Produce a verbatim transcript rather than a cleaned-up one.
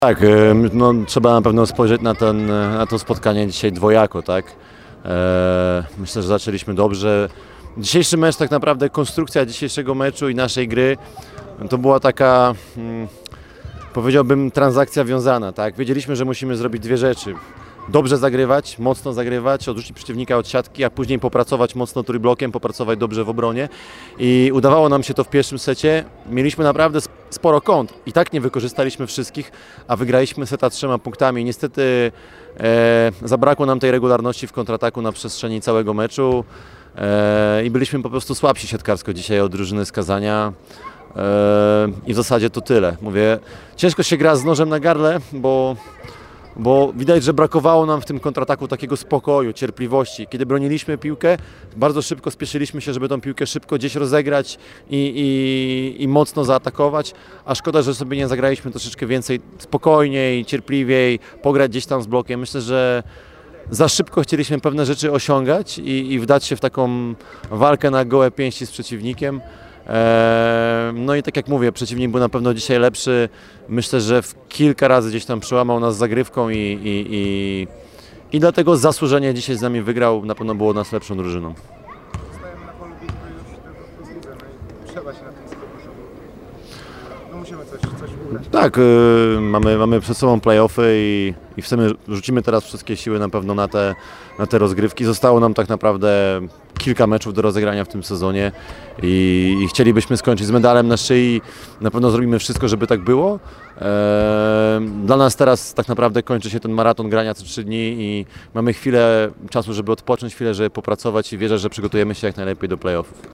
Tak, no, trzeba na pewno spojrzeć na, ten, na to spotkanie dzisiaj dwojako, tak? E, myślę, że zaczęliśmy dobrze. Dzisiejszy mecz, tak naprawdę konstrukcja dzisiejszego meczu i naszej gry to była taka, hmm, powiedziałbym, transakcja wiązana, tak? Wiedzieliśmy, że musimy zrobić dwie rzeczy. Dobrze zagrywać, mocno zagrywać, odrzucić przeciwnika od siatki, a później popracować mocno trójblokiem, popracować dobrze w obronie. I udawało nam się to w pierwszym secie. Mieliśmy naprawdę sporo kąt i tak nie wykorzystaliśmy wszystkich, a wygraliśmy seta trzema punktami. Niestety e, zabrakło nam tej regularności w kontrataku na przestrzeni całego meczu e, i byliśmy po prostu słabsi siatkarsko dzisiaj od drużyny z Kazania. I w zasadzie to tyle. Mówię, ciężko się gra z nożem na gardle, bo, bo widać, że brakowało nam w tym kontrataku takiego spokoju, cierpliwości. Kiedy broniliśmy piłkę, bardzo szybko spieszyliśmy się, żeby tą piłkę szybko gdzieś rozegrać i, i, i mocno zaatakować, a szkoda, że sobie nie zagraliśmy troszeczkę więcej spokojniej, cierpliwiej, pograć gdzieś tam z blokiem. Myślę, że za szybko chcieliśmy pewne rzeczy osiągać i, i wdać się w taką walkę na gołe pięści z przeciwnikiem. No i tak jak mówię, przeciwnik był na pewno dzisiaj lepszy. Myślę, że w kilka razy gdzieś tam przełamał nas zagrywką i, i, i, i dlatego zasłużenie dzisiaj z nami wygrał. Na pewno było nas lepszą drużyną. Stajemy na polu bitwy już tylko w plus lidze, no i trzeba się na tym skupić. No musimy coś, coś ugrać. Tak, yy, mamy, mamy przed sobą play-offy i, i w sumie rzucimy teraz wszystkie siły na pewno na te, na te rozgrywki. Zostało nam tak naprawdę kilka meczów do rozegrania w tym sezonie i, i chcielibyśmy skończyć z medalem na szyi. Na pewno zrobimy wszystko, żeby tak było. Eee, dla nas teraz tak naprawdę kończy się ten maraton grania co trzy dni i mamy chwilę czasu, żeby odpocząć, chwilę, żeby popracować i wierzę, że przygotujemy się jak najlepiej do play-offów.